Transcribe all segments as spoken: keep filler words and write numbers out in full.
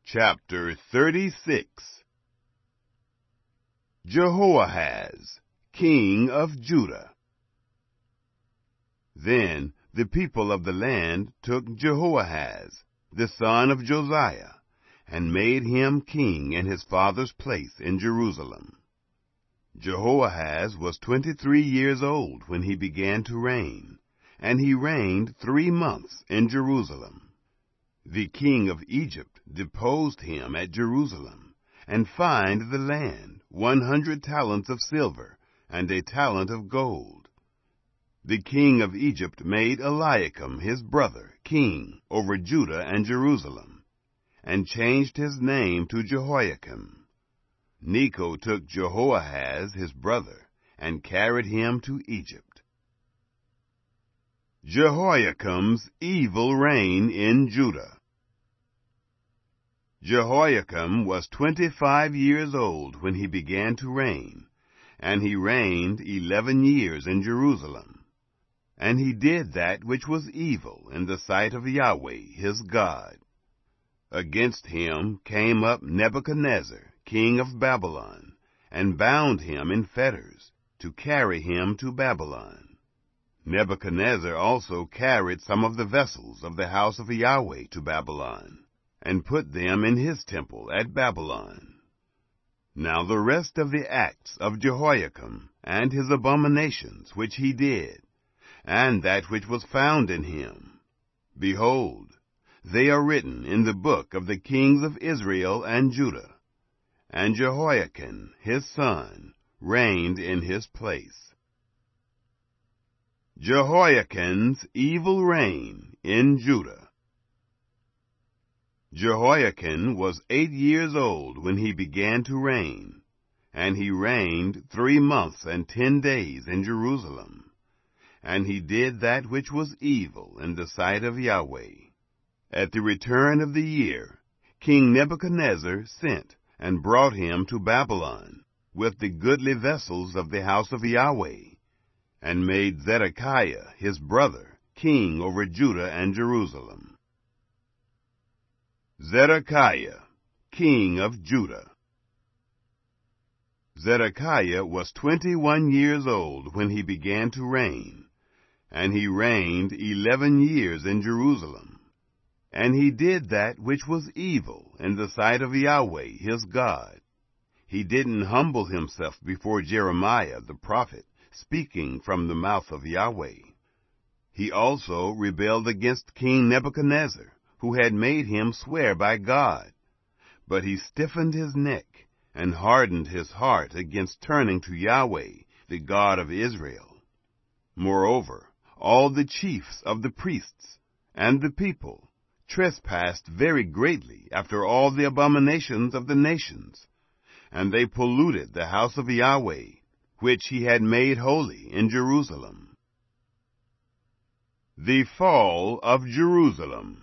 Chapter thirty-six. Jehoahaz, king of Judah. Then the people of the land took Jehoahaz, the son of Josiah, and made him king in his father's place in Jerusalem. Jehoahaz was twenty-three years old when he began to reign, and he reigned three months in Jerusalem. The king of Egypt deposed him at Jerusalem, and fined the land one hundred talents of silver and a talent of gold. The king of Egypt made Eliakim his brother king over Judah and Jerusalem, and changed his name to Jehoiakim. Necho took Jehoahaz his brother, and carried him to Egypt. Jehoiakim's evil reign in Judah. Jehoiakim was twenty-five years old when he began to reign, and he reigned eleven years in Jerusalem. And he did that which was evil in the sight of Yahweh his God. Against him came up Nebuchadnezzar, king of Babylon, and bound him in fetters, to carry him to Babylon. Nebuchadnezzar also carried some of the vessels of the house of Yahweh to Babylon, and put them in his temple at Babylon. Now the rest of the acts of Jehoiakim, and his abominations which he did, and that which was found in him, behold, they are written in the book of the kings of Israel and Judah. And Jehoiakim his son reigned in his place. Jehoiakim's evil reign in Judah. Jehoiakim was eight years old when he began to reign, and he reigned three months and ten days in Jerusalem. And he did that which was evil in the sight of Yahweh. At the return of the year, King Nebuchadnezzar sent and brought him to Babylon with the goodly vessels of the house of Yahweh, and made Zedekiah his brother king over Judah and Jerusalem. Zedekiah, king of Judah. Zedekiah was twenty-one years old when he began to reign, and he reigned eleven years in Jerusalem. And he did that which was evil in the sight of Yahweh his God. He didn't humble himself before Jeremiah the prophet, speaking from the mouth of Yahweh. He also rebelled against King Nebuchadnezzar, who had made him swear by God. But he stiffened his neck, and hardened his heart against turning to Yahweh, the God of Israel. Moreover, all the chiefs of the priests and the people trespassed very greatly after all the abominations of the nations, and they polluted the house of Yahweh, which he had made holy in Jerusalem. The fall of Jerusalem.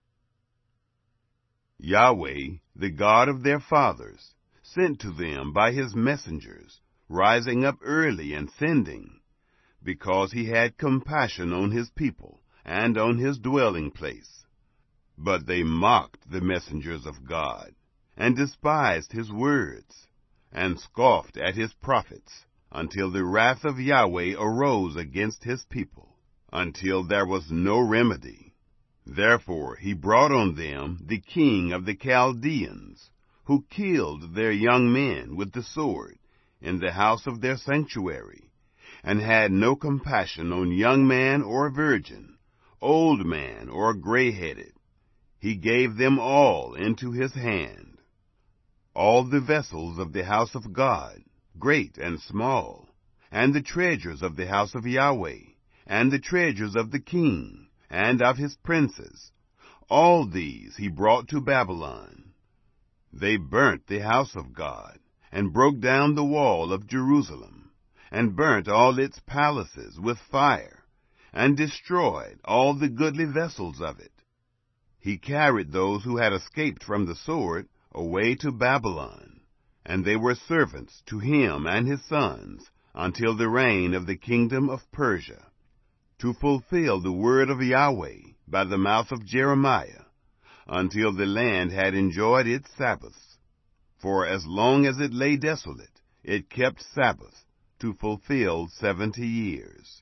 Yahweh, the God of their fathers, sent to them by his messengers, rising up early and sending, because he had compassion on his people and on his dwelling place. But they mocked the messengers of God, and despised his words, and scoffed at his prophets, until the wrath of Yahweh arose against his people, until there was no remedy. Therefore he brought on them the king of the Chaldeans, who killed their young men with the sword in the house of their sanctuary, and had no compassion on young man or virgin, old man or gray-headed. He gave them all into his hand. All the vessels of the house of God, great and small, and the treasures of the house of Yahweh, and the treasures of the king, and of his princes, all these he brought to Babylon. They burnt the house of God, and broke down the wall of Jerusalem, and burnt all its palaces with fire, and destroyed all the goodly vessels of it. He carried those who had escaped from the sword away to Babylon, and they were servants to him and his sons until the reign of the kingdom of Persia. to fulfill the word of Yahweh by the mouth of Jeremiah, until the land had enjoyed its Sabbaths. For as long as it lay desolate, it kept Sabbath, to fulfill seventy years.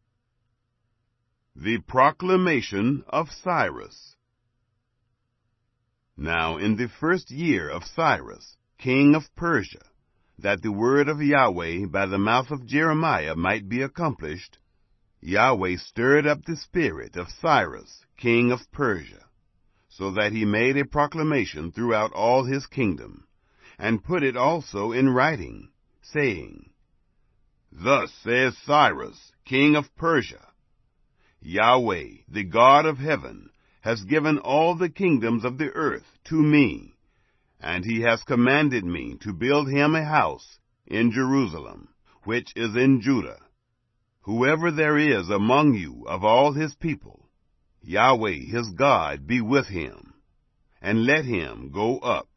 The proclamation of Cyrus. Now in the first year of Cyrus, king of Persia, that the word of Yahweh by the mouth of Jeremiah might be accomplished, Yahweh stirred up the spirit of Cyrus, king of Persia, so that he made a proclamation throughout all his kingdom, and put it also in writing, saying, Thus says Cyrus, king of Persia, Yahweh, the God of heaven, has given all the kingdoms of the earth to me, and he has commanded me to build him a house in Jerusalem, which is in Judah. Whoever there is among you of all his people, Yahweh his God be with him, and let him go up